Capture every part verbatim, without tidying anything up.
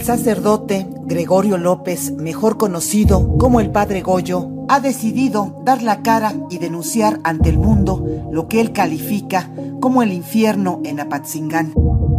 sacerdote Gregorio López, mejor conocido como el Padre Goyo, ha decidido dar la cara y denunciar ante el mundo lo que él califica como el infierno en Apatzingán.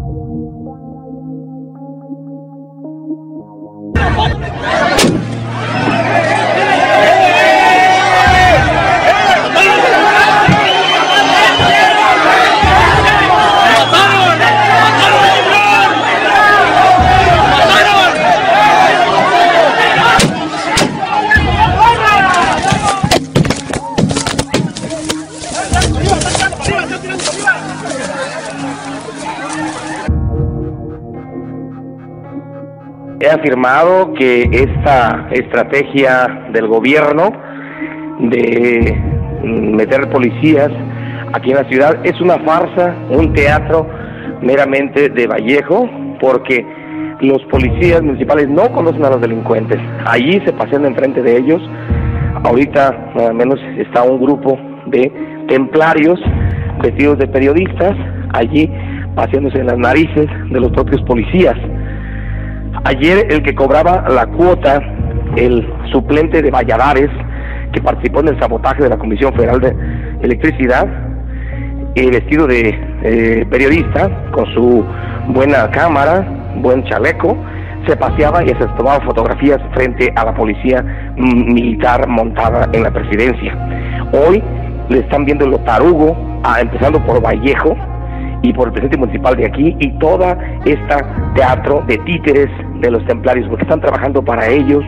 He afirmado que esta estrategia del gobierno de meter policías aquí en la ciudad es una farsa, un teatro meramente de Vallejo, porque los policías municipales no conocen a los delincuentes. Allí se pasean enfrente de ellos. Ahorita, al menos, está un grupo de templarios vestidos de periodistas allí paseándose en las narices de los propios policías. Ayer el que cobraba la cuota, el suplente de Valladares, que participó en el sabotaje de la Comisión Federal de Electricidad, eh, vestido de eh, periodista, con su buena cámara, buen chaleco, se paseaba y se tomaba fotografías frente a la policía militar montada en la presidencia. Hoy le están viendo lo tarugo, a, empezando por Vallejo y por el presidente municipal de aquí, y toda esta teatro de títeres de los templarios, porque están trabajando para ellos.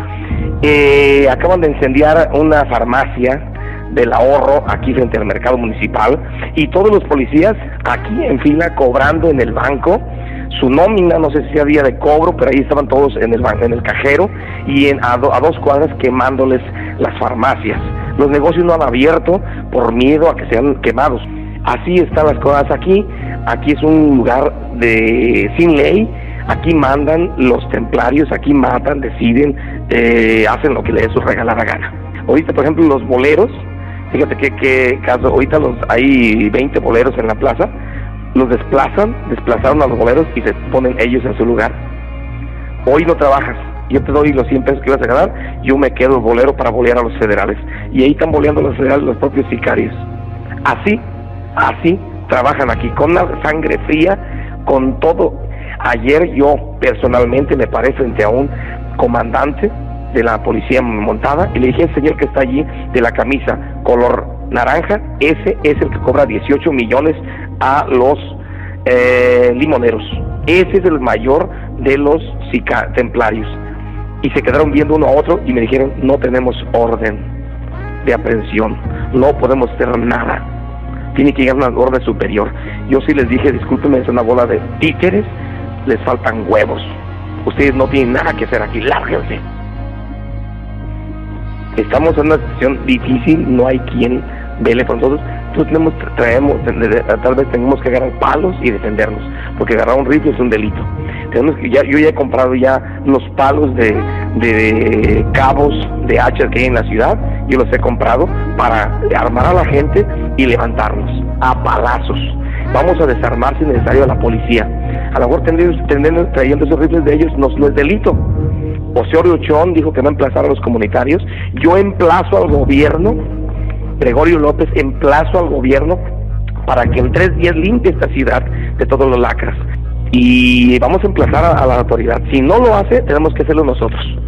Eh, acaban de incendiar una farmacia del ahorro aquí frente al mercado municipal, y todos los policías aquí en fila cobrando en el banco su nómina. No sé si había de cobro, pero ahí estaban todos en el en el cajero y en, a, do, a dos cuadras quemándoles las farmacias. Los negocios no han abierto por miedo a que sean quemados. Así están las cosas aquí. Aquí es un lugar de sin ley. Aquí mandan los templarios, aquí matan, deciden, eh, hacen lo que les regala la gana. Ahorita, por ejemplo, los boleros, fíjate que, que caso, ahorita los, hay veinte boleros en la plaza, los desplazan, desplazaron a los boleros y se ponen ellos en su lugar. Hoy no trabajas, yo te doy los cien pesos que vas a ganar, yo me quedo el bolero para bolear a los federales. Y ahí están boleando a los federales los propios sicarios. Así, así trabajan aquí, con una sangre fría, con todo. Ayer yo personalmente me paré frente a un comandante de la policía montada y le dije: el señor que está allí de la camisa color naranja, ese es el que cobra dieciocho millones a los eh, limoneros. Ese es el mayor de los templarios. Y se quedaron viendo uno a otro y me dijeron: no tenemos orden de aprehensión, no podemos hacer nada, tiene que llegar una orden superior. Yo sí les dije: discúlpenme, es una bola de títeres, les faltan huevos, ustedes no tienen nada que hacer aquí, lárguense. Estamos en una situación difícil, no hay quien vele por nosotros. Entonces tenemos, traemos, tal vez tengamos que agarrar palos y defendernos, porque agarrar un rifle es un delito. Tenemos que, ya, yo ya he comprado ya los palos de, de, de cabos de hachas que hay en la ciudad, yo los he comprado para armar a la gente y levantarnos a palazos. Vamos a desarmar si es necesario a la policía. A lo mejor tendremos, trayendo esos rifles de ellos no, no es delito. Osorio Chón dijo que no emplazar a los comunitarios. Yo emplazo al gobierno, Gregorio López, emplazo al gobierno para que en tres días limpie esta ciudad de todos los lacras. Y vamos a emplazar a, a la autoridad. Si no lo hace, tenemos que hacerlo nosotros.